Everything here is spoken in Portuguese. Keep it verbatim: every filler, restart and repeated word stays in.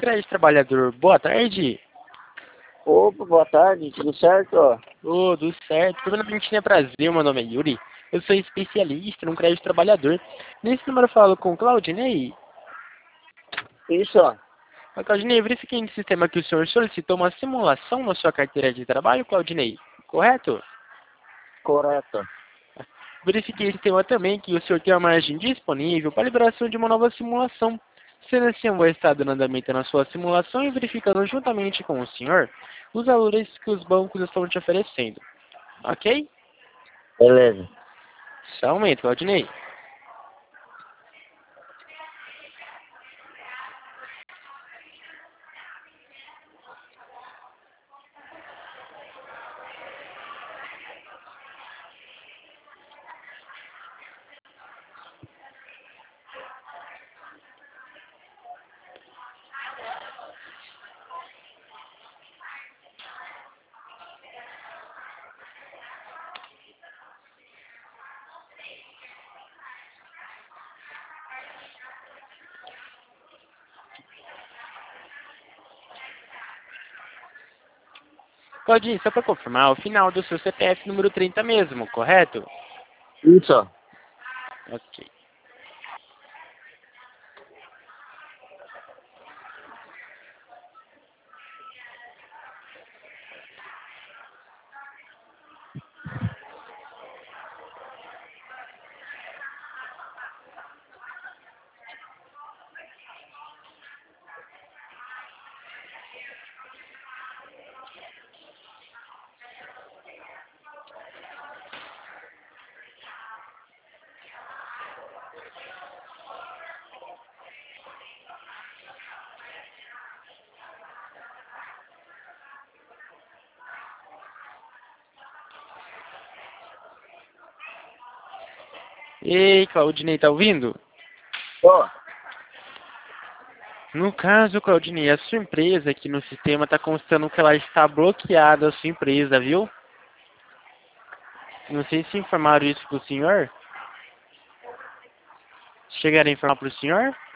Crédito Trabalhador. Boa tarde. Opa, boa tarde, tudo certo? Ô, tudo certo. Primeiramente, é prazer, meu nome é Yuri. Eu sou especialista no Crédito Trabalhador. Nesse número eu falo com Claudinei. Isso, ó. A Claudinei, verifiquei no sistema que o senhor solicitou uma simulação na sua carteira de trabalho, Claudinei. Correto? Correto. Verifiquei no sistema também que o senhor tem uma margem disponível para a liberação de uma nova simulação. Sendo assim, eu vou estar dando andamento na sua simulação e verificando juntamente com o senhor os valores que os bancos estão te oferecendo. Ok? Beleza. Só um momento, Claudinei. Claudinei, só para confirmar, o final do seu C P F número trinta mesmo, correto? Isso, ó. Ok. Ei, Claudinei, tá ouvindo? Ó. No caso, Claudinei, a sua empresa aqui no sistema está constando que ela está bloqueada, a sua empresa, viu? Não sei se informaram isso para o senhor. Chegaram a informar para o senhor?